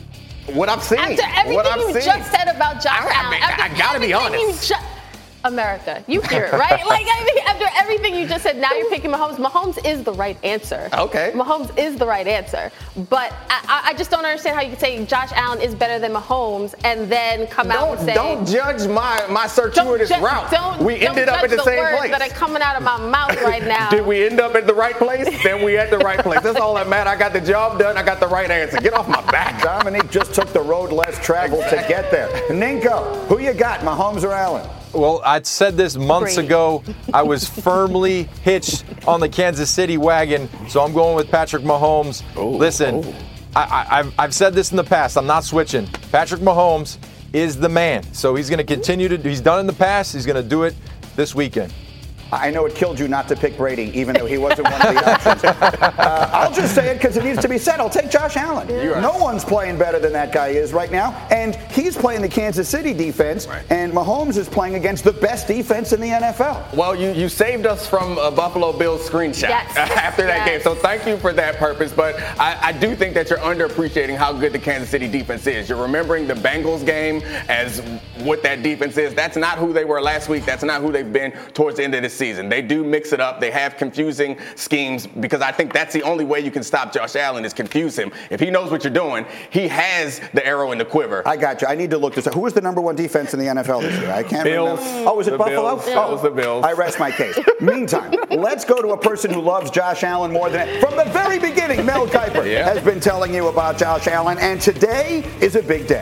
Speaker 5: what I've seen.
Speaker 4: After everything
Speaker 5: what I've
Speaker 4: you
Speaker 5: seen,
Speaker 4: just said about Josh
Speaker 5: I,
Speaker 4: Allen,
Speaker 5: I, I, I got to be honest.
Speaker 4: America, you hear it, right? Like, I mean, after everything you just said, now you're picking Mahomes. Mahomes is the right answer.
Speaker 5: Okay.
Speaker 4: Mahomes is the right answer. But I, I just don't understand how you can say Josh Allen is better than Mahomes and then come
Speaker 5: don't,
Speaker 4: out and say.
Speaker 5: Don't judge my, my circuitous
Speaker 4: ju-
Speaker 5: route.
Speaker 4: Don't,
Speaker 5: we
Speaker 4: don't
Speaker 5: ended up at the,
Speaker 4: the
Speaker 5: same
Speaker 4: words
Speaker 5: place.
Speaker 4: that are coming out of my mouth right now.
Speaker 5: Did we end up at the right place? Then we at the right place. That's all that matters. I got the job done. I got the right answer. Get off my back.
Speaker 1: Dominique just took the road less traveled to get there. Ninko, who you got, Mahomes or Allen?
Speaker 3: Well, I'd said this months
Speaker 4: Great.
Speaker 3: ago. I was firmly hitched on the Kansas City wagon, so I'm going with Patrick Mahomes.
Speaker 5: Ooh,
Speaker 3: Listen,
Speaker 5: ooh.
Speaker 3: I, I, I've, I've said this in the past. I'm not switching. Patrick Mahomes is the man, so he's going to continue to. He's done in the past. He's going to do it this weekend.
Speaker 1: I know it killed you not to pick Brady, even though he wasn't one of the options. Uh, I'll just say it because it needs to be said. I'll take Josh Allen.
Speaker 5: Yeah.
Speaker 1: No one's playing better than that guy is right now. And he's playing the Kansas City defense, right. And Mahomes is playing against the best defense in the N F L.
Speaker 5: Well, you, you saved us from a Buffalo Bills screenshot
Speaker 4: yes.
Speaker 5: after that
Speaker 4: yes.
Speaker 5: game. So thank you for that purpose. But I, I do think that you're underappreciating how good the Kansas City defense is. You're remembering the Bengals game as what that defense is. That's not who they were last week. That's not who they've been towards the end of the season. They do mix it up. They have confusing schemes because I think that's the only way you can stop Josh Allen is confuse him. If he knows what you're doing, he has the arrow in the quiver.
Speaker 1: I got you. I need to look this up. Who was the number one defense in the N F L this year? I can't
Speaker 5: Bills.
Speaker 1: remember. Oh, was it
Speaker 5: the
Speaker 1: Buffalo?
Speaker 5: Bills.
Speaker 1: Oh,
Speaker 5: It was the Bills.
Speaker 1: I rest my case. Meantime, let's go to a person who loves Josh Allen more than from the very beginning. Mel Kiper
Speaker 5: yeah.
Speaker 1: has been telling you about Josh Allen, and today is a big day.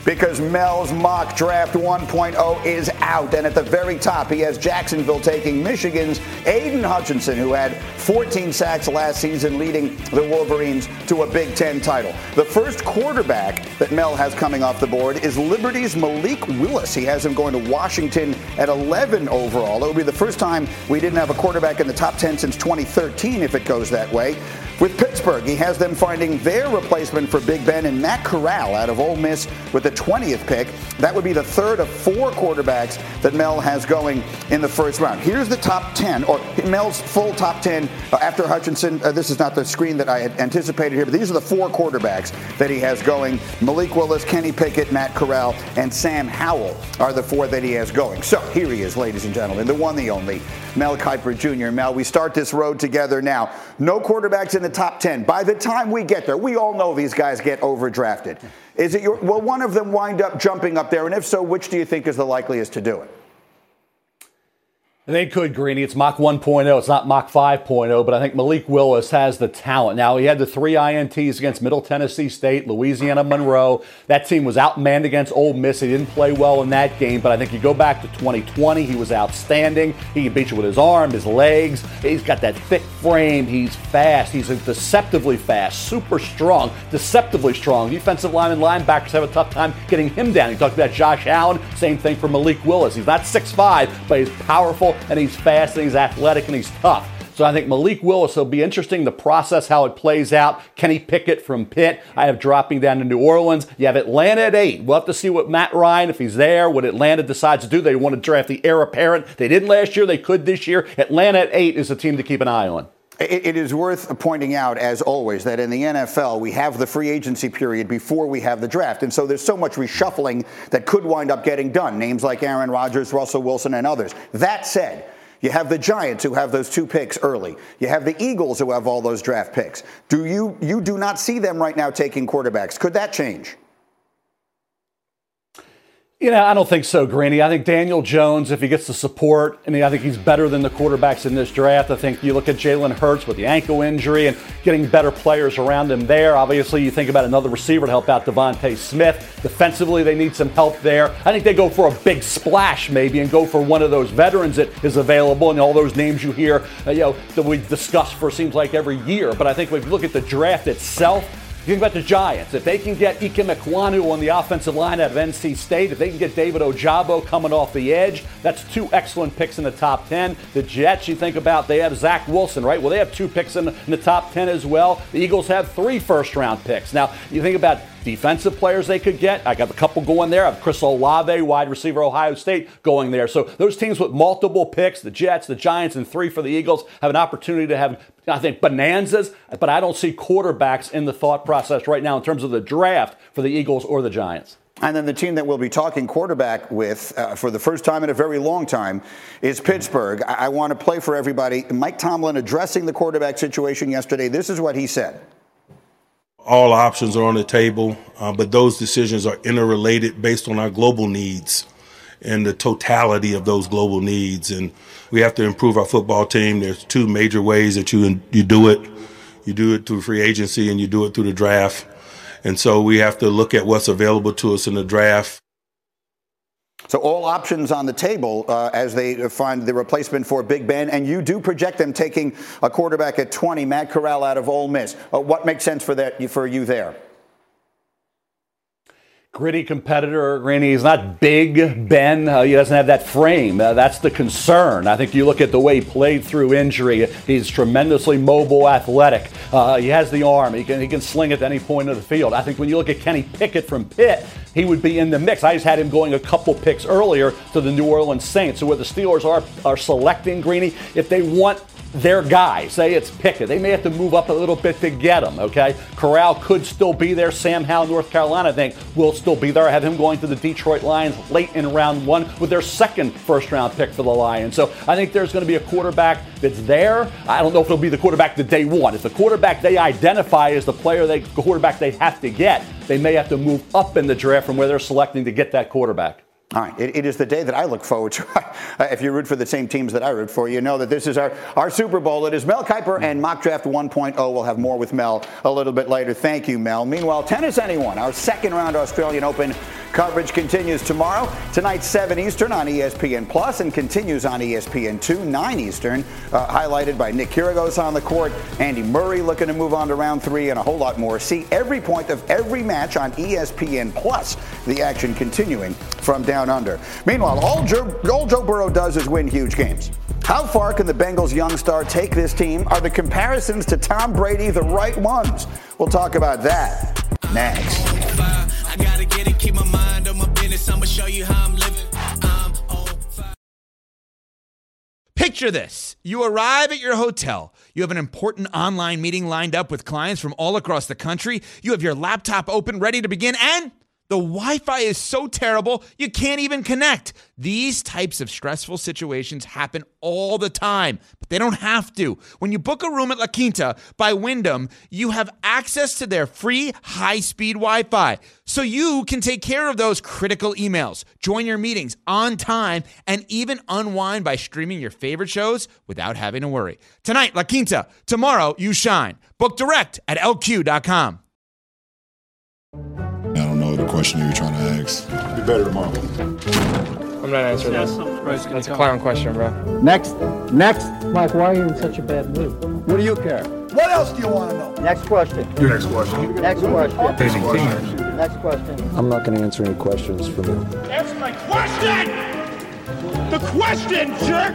Speaker 1: because Mel's mock draft one point oh is out. And at the very top, he has Jacksonville taking Michigan's Aiden Hutchinson, who had fourteen sacks last season, leading the Wolverines to a Big Ten title. The first quarterback that Mel has coming off the board is Liberty's Malik Willis. He has him going to Washington at eleven overall. It will be the first time we didn't have a quarterback in the top ten since twenty thirteen, if it goes that way. With Pittsburgh, he has them finding their replacement for Big Ben and Matt Corral out of Ole Miss with the twentieth pick. That would be the third of four quarterbacks that Mel has going in the first round. Here's the top ten, or Mel's full top ten uh, after Hutchinson. Uh, this is not the screen that I had anticipated here, but these are the four quarterbacks that he has going. Malik Willis, Kenny Pickett, Matt Corral, and Sam Howell are the four that he has going. So here he is, ladies and gentlemen, the one, the only, Mel Kiper Junior Mel, we start this road together now. No quarterbacks in the top ten. By the time we get there, we all know these guys get overdrafted. Is it your, will one of them wind up jumping up there? And if so, which do you think is the likeliest to do it?
Speaker 8: They could, Greeny. It's Mach one point oh. It's not Mach five point oh, but I think Malik Willis has the talent. Now, he had the three I N Ts against Middle Tennessee State, Louisiana Monroe. That team was outmanned against Ole Miss. He didn't play well in that game, but I think you go back to twenty twenty, he was outstanding. He can beat you with his arm, his legs. He's got that thick frame. He's fast. He's deceptively fast, super strong, deceptively strong. Defensive linemen, linebackers have a tough time getting him down. You talked about Josh Allen, same thing for Malik Willis. He's not six five, but he's powerful, and he's fast, and he's athletic, and he's tough. So I think Malik Willis will be interesting to process how it plays out. Kenny Pickett from Pitt, I have dropping down to New Orleans. You have Atlanta at eight. We'll have to see what Matt Ryan, if he's there, what Atlanta decides to do. They want to draft the heir apparent. They didn't last year. They could this year. Atlanta at eight is a team to keep an eye on.
Speaker 1: It is worth pointing out, as always, that in the N F L, we have the free agency period before we have the draft. And so there's so much reshuffling that could wind up getting done. Names like Aaron Rodgers, Russell Wilson, and others. That said, you have the Giants who have those two picks early. You have the Eagles who have all those draft picks. Do you, you do not see them right now taking quarterbacks. Could that change?
Speaker 8: You know, I don't think so, Greeny. I think Daniel Jones, if he gets the support, I mean, I think he's better than the quarterbacks in this draft. I think you look at Jalen Hurts with the ankle injury and getting better players around him there. Obviously, you think about another receiver to help out Devontae Smith. Defensively, they need some help there. I think they go for a big splash maybe and go for one of those veterans that is available and all those names you hear, uh, you know, that we discuss for seems like every year. But I think if you look at the draft itself, you think about the Giants. If they can get Ike Mekwonu on the offensive line out of N C State, if they can get David Ojabo coming off the edge, that's two excellent picks in the top ten. The Jets, you think about, they have Zach Wilson, right? Well, they have two picks in the, in the top ten as well. The Eagles have three first-round picks. Now, you think about defensive players they could get. I got a couple going there. I have Chris Olave, wide receiver, Ohio State, going there. So those teams with multiple picks, the Jets, the Giants, and three for the Eagles, have an opportunity to have, I think, bonanzas. But I don't see quarterbacks in the thought process right now in terms of the draft for the Eagles or the Giants.
Speaker 1: And then the team that we'll be talking quarterback with uh, for the first time in a very long time is Pittsburgh. I, I want to play for everybody. Mike Tomlin addressing the quarterback situation yesterday. This is what he said.
Speaker 9: All options are on the table, uh, but those decisions are interrelated based on our global needs and the totality of those global needs. And we have to improve our football team. There's two major ways that you you do it. You do it through free agency and you do it through the draft. And so we have to look at what's available to us in the draft.
Speaker 1: So all options on the table uh, as they find the replacement for Big Ben, and you do project them taking a quarterback at twenty, Matt Corral out of Ole Miss. Uh, what makes sense for that for you there?
Speaker 8: Gritty competitor, Greeny. He's not big Ben. Uh, he doesn't have that frame. Uh, that's the concern. I think you look at the way he played through injury. He's tremendously mobile, athletic. Uh, he has the arm. He can he can sling it to any point of the field. I think when you look at Kenny Pickett from Pitt, he would be in the mix. I just had him going a couple picks earlier to the New Orleans Saints. So where the Steelers are are selecting, Greeny, if they want their guy, say it's Pickett, they may have to move up a little bit to get him, okay? Corral could still be there. Sam Howell, North Carolina, I think, will still be there. I have him going to the Detroit Lions late in round one with their second first-round pick for the Lions. So I think there's going to be a quarterback that's there. I don't know if it'll be the quarterback that they want. If the quarterback they identify as the player, they, the quarterback they have to get, they may have to move up in the draft from where they're selecting to get that quarterback.
Speaker 1: All right. It, it is the day that I look forward to. If you root for the same teams that I root for, you know that this is our, our Super Bowl. It is Mel Kiper and Mock Draft one point oh. We'll have more with Mel a little bit later. Thank you, Mel. Meanwhile, Tennis Anyone, our second round Australian Open Coverage continues tomorrow. Tonight, seven Eastern on E S P N Plus and continues on E S P N two, nine Eastern, uh, highlighted by Nick Kyrgios on the court, Andy Murray looking to move on to round three, and a whole lot more. See every point of every match on E S P N Plus. The action continuing from down under. Meanwhile, all Joe, all Joe Burrow does is win huge games. How far can the Bengals' young star take this team? Are the comparisons to Tom Brady the right ones? We'll talk about that next.
Speaker 10: I gotta get it, keep my mind on my business. I'ma show you how I'm living. I'm on fire.
Speaker 11: Picture this. You arrive at your hotel. You have an important online meeting lined up with clients from all across the country. You have your laptop open, ready to begin, and the Wi-Fi is so terrible, you can't even connect. These types of stressful situations happen all the time, but they don't have to. When you book a room at La Quinta by Wyndham, you have access to their free high-speed Wi-Fi, so you can take care of those critical emails, join your meetings on time, and even unwind by streaming your favorite shows without having to worry. Tonight, La Quinta. Tomorrow, you shine. Book direct at L Q dot com.
Speaker 12: I don't know the question you were trying to ask. Be better tomorrow.
Speaker 13: I'm not answering that. That's a clown question, bro.
Speaker 14: Next. Next. Mike, why are you in such a bad mood? What do you care?
Speaker 1: What else do you want to know?
Speaker 14: Next question.
Speaker 12: Your next question.
Speaker 14: Next question.
Speaker 12: Next question.
Speaker 14: Next question.
Speaker 15: I'm not going to answer any questions from you.
Speaker 16: Answer my question! The question, jerk!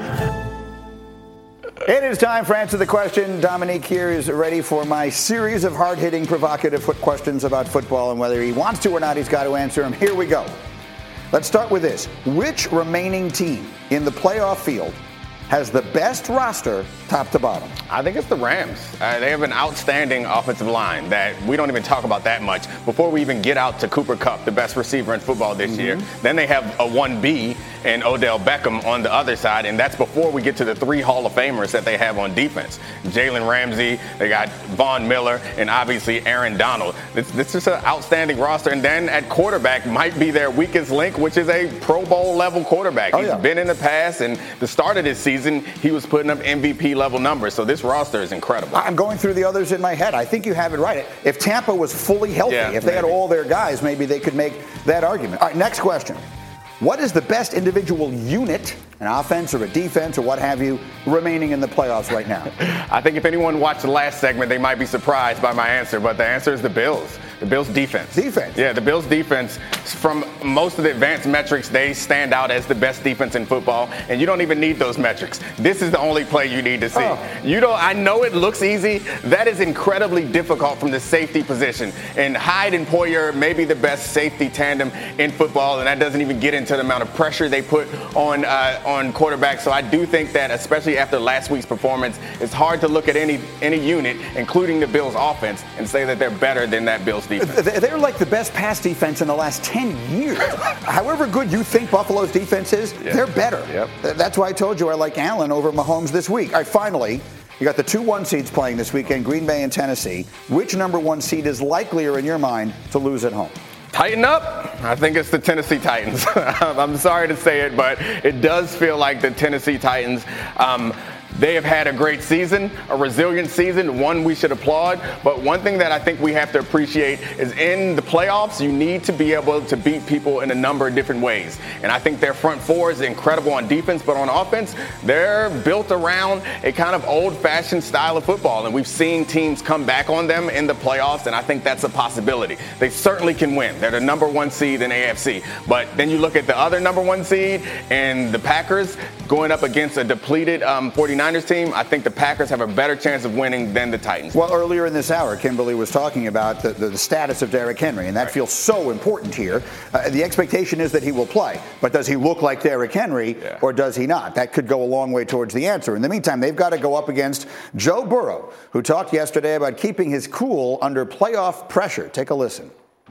Speaker 1: It is time for Answer the Question. Dominique here is ready for my series of hard-hitting, provocative foot questions about football, and whether he wants to or not, he's got to answer them. Here we go. Let's start with this. Which remaining team in the playoff field has the best roster top to bottom?
Speaker 5: I think it's the Rams. Uh, they have an outstanding offensive line that we don't even talk about that much before we even get out to Cooper Kupp, the best receiver in football this mm-hmm. year. Then they have a one B and Odell Beckham on the other side, and that's before we get to the three Hall of Famers that they have on defense. Jalen Ramsey, they got Von Miller, and obviously Aaron Donald. This, this is an outstanding roster. And then at quarterback might be their weakest link, which is a Pro Bowl level quarterback.
Speaker 1: Oh,
Speaker 5: He's
Speaker 1: yeah.
Speaker 5: been in the past, and the start of this season, he was putting up M V P level numbers. So this roster is incredible.
Speaker 1: I'm going through the others in my head. I think you have it right. If Tampa was fully healthy,
Speaker 5: yeah,
Speaker 1: if they
Speaker 5: maybe.
Speaker 1: had all their guys, maybe they could make that argument. All right, next question. What is the best individual unit, an offense or a defense or what have you, remaining in the playoffs right now?
Speaker 5: I think if anyone watched the last segment, they might be surprised by my answer, but the answer is the Bills. The Bills' defense.
Speaker 1: Defense?
Speaker 5: Yeah, the Bills' defense, from most of the advanced metrics, they stand out as the best defense in football, and you don't even need those metrics. This is the only play you need to see. Oh. You don't, I know it looks easy. That is incredibly difficult from the safety position. And Hyde and Poyer may be the best safety tandem in football, and that doesn't even get into the amount of pressure they put on uh, on quarterbacks. So I do think that, especially after last week's performance, it's hard to look at any any unit, including the Bills' offense, and say that they're better than that Bills' defense.
Speaker 1: They're like the best pass defense in the last ten years. However good you think Buffalo's defense is, yeah. they're better.
Speaker 5: Yep.
Speaker 1: That's why I told you I like Allen over Mahomes this week. All right, finally, you got the two one seeds playing this weekend, Green Bay and Tennessee. Which number one seed is likelier in your mind to lose at home?
Speaker 5: Tighten up. I think it's the Tennessee Titans. I'm sorry to say it, but it does feel like the Tennessee Titans. Um, They have had a great season, a resilient season, one we should applaud. But one thing that I think we have to appreciate is in the playoffs, you need to be able to beat people in a number of different ways. And I think their front four is incredible on defense, but on offense, they're built around a kind of old-fashioned style of football. And we've seen teams come back on them in the playoffs, and I think that's a possibility. They certainly can win. They're the number one seed in A F C. But then you look at the other number one seed and the Packers going up against a depleted um, forty-niners team. I think the Packers have a better chance of winning than the Titans.
Speaker 1: Well, earlier in this hour, Kimberly was talking about the, the, the status of Derrick Henry, and that right. feels so important here. Uh, the expectation is that he will play, but does he look like Derrick Henry yeah. or does he not? That could go a long way towards the answer. In the meantime, they've got to go up against Joe Burrow, who talked yesterday about keeping his cool under playoff pressure. Take a listen.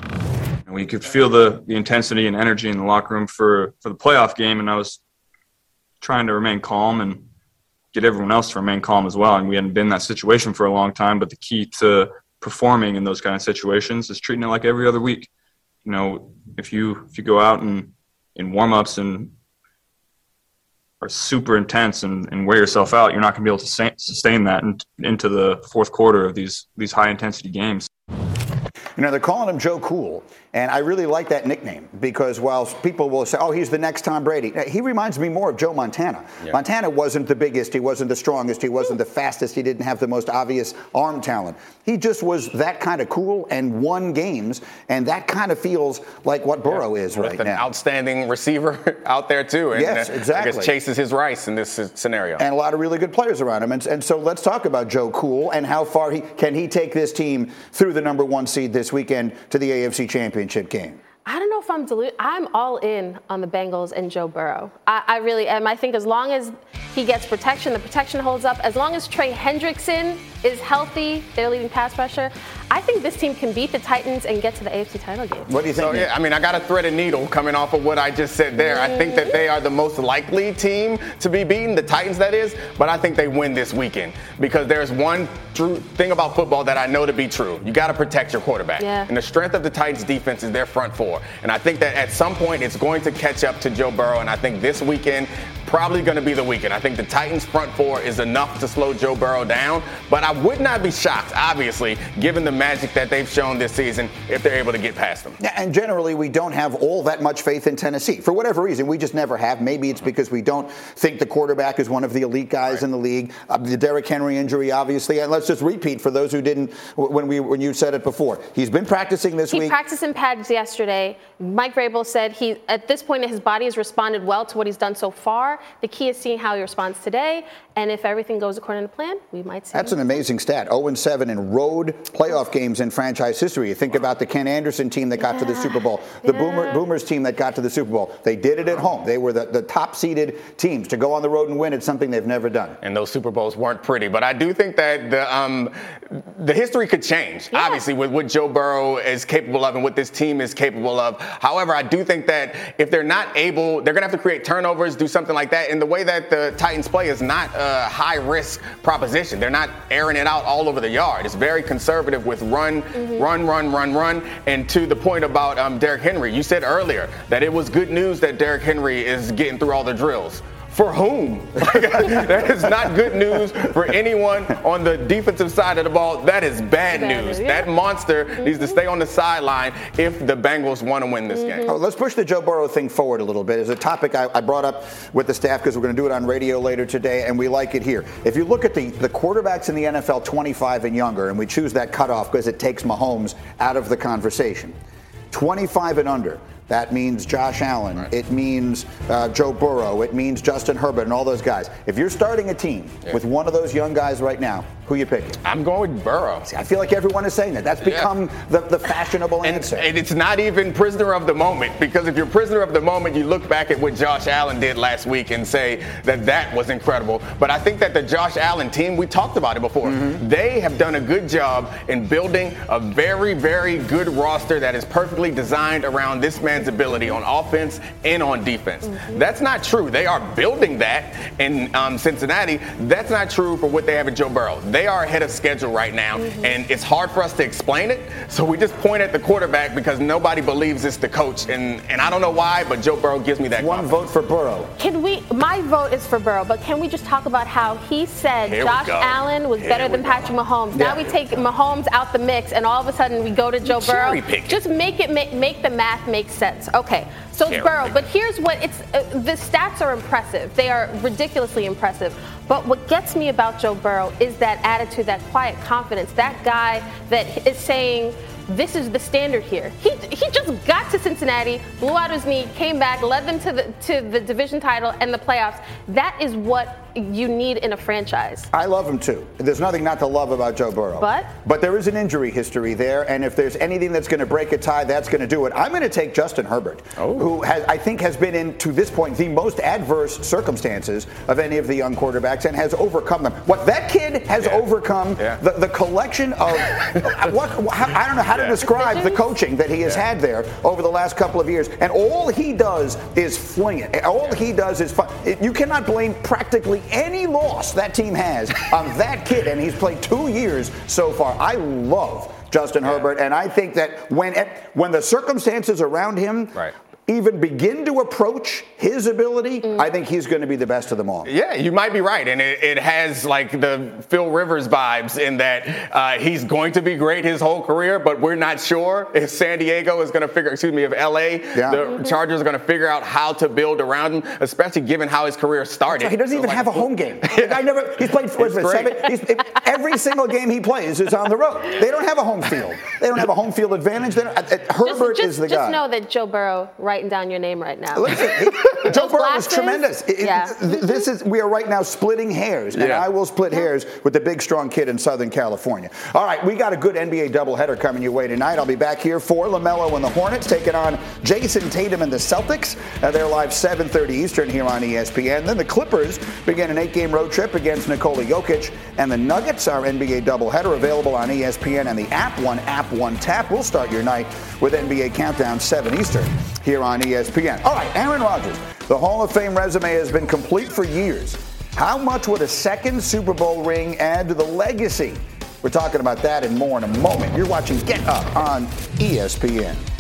Speaker 17: And we could feel the, the intensity and energy in the locker room for, for the playoff game, and I was trying to remain calm and get everyone else to remain calm as well. And we hadn't been in that situation for a long time, but the key to performing in those kind of situations is treating it like every other week. You know, if you if you go out and in warm-ups and are super intense and, and wear yourself out, you're not going to be able to sa- sustain that in, into the fourth quarter of these these high-intensity games.
Speaker 1: You know, they're calling him Joe Cool. And I really like that nickname because while people will say, oh, he's the next Tom Brady, he reminds me more of Joe Montana. Yeah. Montana wasn't the biggest, he wasn't the strongest, he wasn't the fastest, he didn't have the most obvious arm talent. He just was that kind of cool and won games, and that kind of feels like what Burrow yeah. is
Speaker 5: With
Speaker 1: right
Speaker 5: an
Speaker 1: now.
Speaker 5: Outstanding receiver out there, too. And
Speaker 1: yes,
Speaker 5: uh,
Speaker 1: exactly.
Speaker 5: I guess chases his rice in this scenario.
Speaker 1: And a lot of really good players around him. And, and so let's talk about Joe Cool and how far he can he take this team through the number one seed this weekend to the A F C Championship game.
Speaker 4: I don't know if I'm deluded. I'm all in on the Bengals and Joe Burrow. I, I really am. I think as long as he gets protection, the protection holds up, as long as Trey Hendrickson is healthy, they're leading pass rusher, I think this team can beat the Titans and get to the A F C title game.
Speaker 1: What do you think?
Speaker 5: So, yeah, I mean, I got to thread a needle coming off of what I just said there. Mm-hmm. I think that they are the most likely team to be beaten, the Titans that is, but I think they win this weekend because there's one true thing about football that I know to be true. You got to protect your quarterback.
Speaker 4: Yeah.
Speaker 5: And the strength of the Titans defense is their front four. And I think that at some point it's going to catch up to Joe Burrow, and I think this weekend probably going to be the weekend. I think the Titans front four is enough to slow Joe Burrow down, but I would not be shocked, obviously, given the magic that they've shown this season, if they're able to get past them.
Speaker 1: Yeah, and generally we don't have all that much faith in Tennessee. For whatever reason, we just never have. Maybe it's because we don't think the quarterback is one of the elite guys right. in the league. Uh, the Derrick Henry injury, obviously, and let's just repeat for those who didn't when we when you said it before. He's been practicing this
Speaker 4: he
Speaker 1: week.
Speaker 4: He practiced in pads yesterday. Mike Vrabel said he, at this point, his body has responded well to what he's done so far. The key is seeing how he responds today, and if everything goes according to plan, we might see.
Speaker 1: That's an amazing stat. oh and seven in road playoff games in franchise history. You think about the Ken Anderson team that got yeah. to the Super Bowl, the yeah. Boomer, Boomers team that got to the Super Bowl. They did it at home. They were the, the top-seeded teams. To go on the road and win, it's something they've never done.
Speaker 5: And those Super Bowls weren't pretty, but I do think that the um, the history could change, yeah. obviously, with what Joe Burrow is capable of and what this team is capable of. However, I do think that if they're not able, they're going to have to create turnovers, do something like that. And the way that the Titans play is not a high-risk proposition. They're not airing it out all over the yard. It's very conservative with run, mm-hmm. run, run, run, run. And to the point about um, Derrick Henry, you said earlier that it was good news that Derrick Henry is getting through all the drills. For whom? That is not good news for anyone on the defensive side of the ball. That is bad, bad news. Yeah. That monster mm-hmm. needs to stay on the sideline if the Bengals want to win this mm-hmm. game.
Speaker 1: Oh, let's push the Joe Burrow thing forward a little bit. It's a topic I, I brought up with the staff because we're going to do it on radio later today, and we like it here. If you look at the, the quarterbacks in the N F L twenty-five and younger, and we choose that cutoff because it takes Mahomes out of the conversation, twenty-five and under. That means Josh Allen. Right. It means uh, Joe Burrow. It means Justin Herbert and all those guys. If you're starting a team yeah. with one of those young guys right now, who are you picking?
Speaker 5: I'm going with Burrow.
Speaker 1: See, I feel like everyone is saying that. That's become yeah. the, the fashionable
Speaker 5: and,
Speaker 1: answer.
Speaker 5: And it's not even prisoner of the moment, because if you're prisoner of the moment, you look back at what Josh Allen did last week and say that that was incredible. But I think that the Josh Allen team, we talked about it before, mm-hmm. they have done a good job in building a very, very good roster that is perfectly designed around this man's ability on offense and on defense. Mm-hmm. That's not true. They are building that in um, Cincinnati. That's not true for what they have in Joe Burrow. They are ahead of schedule right now, mm-hmm. and it's hard for us to explain it. So we just point at the quarterback because nobody believes it's the coach, and, and I don't know why, but Joe Burrow gives me that
Speaker 1: One
Speaker 5: confidence.
Speaker 1: vote for Burrow.
Speaker 4: Can we, my vote is for Burrow, but can we just talk about how he said
Speaker 5: Here
Speaker 4: Josh Allen was
Speaker 5: Here
Speaker 4: better
Speaker 5: we
Speaker 4: than
Speaker 5: go.
Speaker 4: Patrick Mahomes.
Speaker 1: Yeah.
Speaker 4: Now we take Mahomes out the mix, and all of a sudden we go to Joe Burrow.
Speaker 5: Cherry-picking.
Speaker 4: Just make it make, make the math make sense. Okay. So it's Burrow, but here's what it's uh, the stats are impressive. They are ridiculously impressive. But what gets me about Joe Burrow is that attitude, that quiet confidence, that guy that is saying, this is the standard here. He he just got to Cincinnati, blew out his knee, came back, led them to the to the division title and the playoffs. That is what you need in a franchise.
Speaker 1: I love him too. There's nothing not to love about Joe Burrow.
Speaker 4: But?
Speaker 1: But there is an injury history there, and if there's anything that's going to break a tie, that's going to do it. I'm going to take Justin Herbert, oh. who has, I think has been in, to this point, the most adverse circumstances of any of the young quarterbacks and has overcome them. What that kid has yeah. overcome, yeah. The, the collection of, what I don't know how to yeah. describe the coaching that he has yeah. had there over the last couple of years, and all he does is fling it. All yeah. he does is fun. You cannot blame practically any loss that team has on that kid, and he's played two years so far. I love Justin yeah. Herbert, and I think that when when the circumstances around him
Speaker 5: right.
Speaker 1: even begin to approach his ability, mm. I think he's going to be the best of them all.
Speaker 5: Yeah, you might be right. And it, it has like the Phil Rivers vibes in that uh, he's going to be great his whole career, but we're not sure if San Diego is going to figure, excuse me, if L A, yeah. the mm-hmm. Chargers are going to figure out how to build around him, especially given how his career started.
Speaker 1: He doesn't so even like, have a home game. I never, he's played what, seven, he's, every single game he plays is on the road. They don't have a home field. They don't have a home field advantage. They don't, uh, Herbert
Speaker 4: just, just,
Speaker 1: is the
Speaker 4: just
Speaker 1: guy.
Speaker 4: Just know that Joe Burrow, writing down your name right now.
Speaker 1: Listen, he, Joe Burrow is tremendous. It,
Speaker 4: yeah.
Speaker 1: th- this is we are right now splitting hairs, and yeah. I will split hairs with the big, strong kid in Southern California. All right, we got a good N B A doubleheader coming your way tonight. I'll be back here for LaMelo and the Hornets taking on Jason Tatum and the Celtics. Uh, they're live seven thirty Eastern here on E S P N. Then the Clippers begin an eight-game road trip against Nikola Jokic, and the Nuggets, our N B A doubleheader, available on E S P N and the App One App One tap. We'll start your night with N B A Countdown seven Eastern here on E S P N. All right, Aaron Rodgers. The Hall of Fame resume has been complete for years. How much would a second Super Bowl ring add to the legacy? We're talking about that and more in a moment. You're watching Get Up on E S P N.